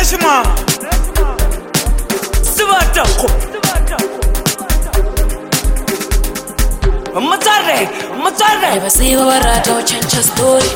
Lechma Sibatako Matare Never see what I do, change a story.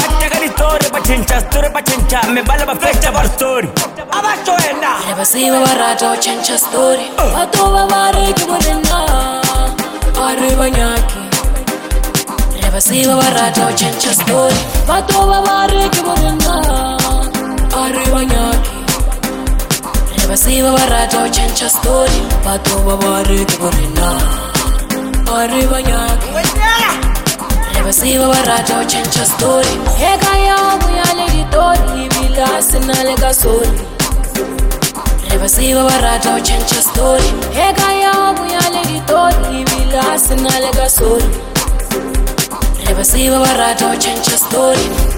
Pachincha, me bala ba fecha bar story. Abacho ena. Never see what I do, change a story. Patoba mare que morena, arriba ñaki. Never see what I do, change a story. Patoba mare que morena, arriba ñaki. Never see what I do, change a story. Patoba mare que morena, arriba ñaki. Never see what I do, change a story. Hey, Kaya, we are lady Tori, we last in a lega story. Never see what I do, change a story. Hey, Kaya, we are lady Tori, we last in a lega story. Never see what I do, change a story.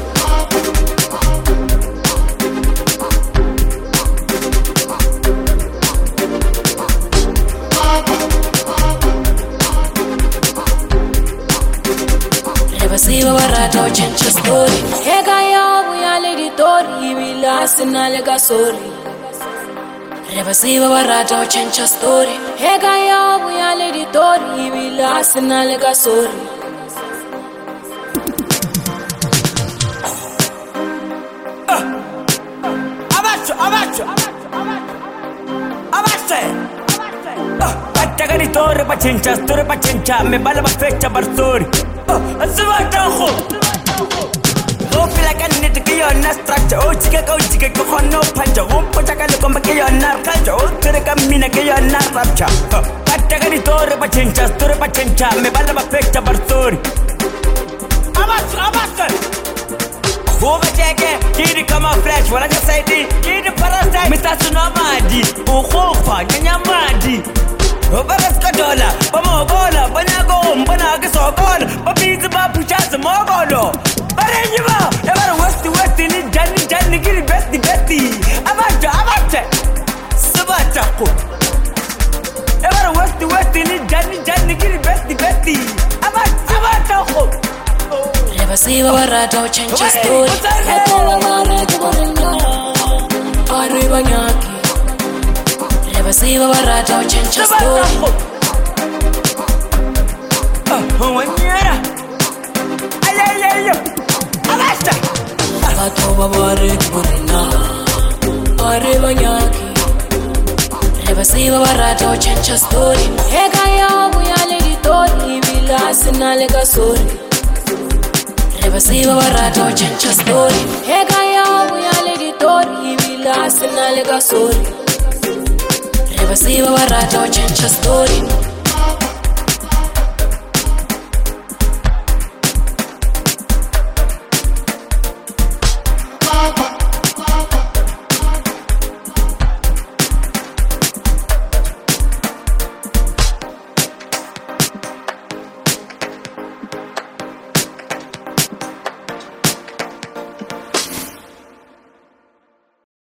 Never see what I do, change a story. Hey, Kaya, we are lady Tori, we last in a lega story. Never see what I do, change a story. Hey, Kaya, we are lady Tori, we last in a lega story. Pachincha, me bala ba fecha bar story. Sibatako Go feel like I need to get on a structure. Oh, chica, go on no puncher. Oh, Potaka, come back here on our culture. Oh, Tureka, Mina, get on our rapture. Patagari, Pachincha, me bala ba fecha bar story. Overcheck, kid come on flash. What I just said, kid parasite, Mr. Tsunamadi, Ohofa, Nyamadi. Obaskadola, Bamogola, Banago, Banagasogola, Babiz Bapuchas, Mogolo. Baranima, ever west in Johnny, Gilly, Bestie, Abata, Sabatako. Ever west in Johnny, Gilly, Bestie, Abatako. Never see what I do, change a story. I told my to arriba ñaki. Never see what I do, change a story. Patoba mare que morena, arriba ñaki. Never see what I do, change a story. Hey, Kaya, we are lady Tori, we last in a lega story. Never see what I do, change a story. Hey, Kaya, we are lady Tori, we last in a lega story. Never see what I do, change a story.